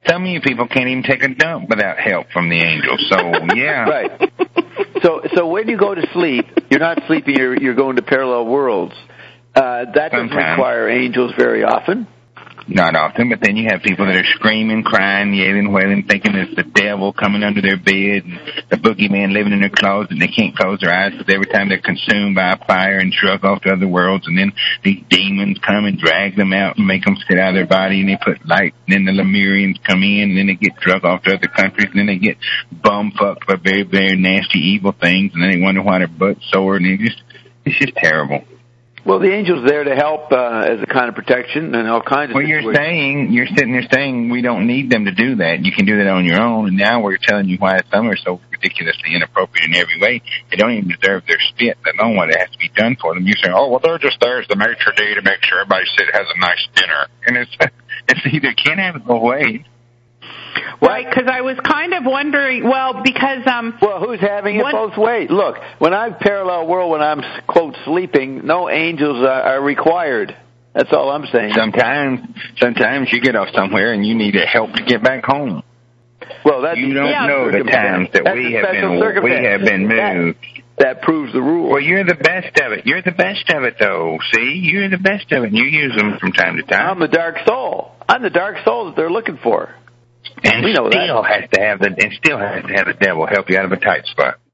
Some of you people can't even take a dump without help from the angels. So, yeah. Right. So when you go to sleep, you're not sleeping, you're going to parallel worlds. That doesn't require angels very often. Not often, but then you have people that are screaming, crying, yelling, wailing, thinking it's the devil coming under their bed and the boogeyman living in their closet, and they can't close their eyes because every time they're consumed by a fire and shrug off to other worlds, and then these demons come and drag them out and make them sit out of their body, and they put light, and then the Lemurians come in, and then they get drug off to other countries, and then they get bum-fucked by very, very nasty, evil things, and then they wonder why their butt's sore, and it's just terrible. Well, the angel's there to help as a kind of protection and all kinds of situations. Well, you're sitting there saying we don't need them to do that. You can do that on your own, and now we're telling you why some are so ridiculously inappropriate in every way. They don't even deserve their spit, let alone what has to be done for them. You're saying, oh, well, they're just there as the maitre d' to make sure everybody has a nice dinner. And it's either can't have it both ways. Right, because I was kind of wondering, because... Well, who's having it both ways? Look, when I'm parallel world, when I'm, quote, sleeping, no angels are required. That's all I'm saying. Sometimes you get off somewhere and you need help to get back home. Well, that's... You don't know the times that we have been moved. That proves the rule. Well, you're the best of it. You're the best of it, though. See? You're the best of it, and you use them from time to time. I'm the dark soul. I'm the dark soul that they're looking for. And still has to have the devil help you out of a tight spot.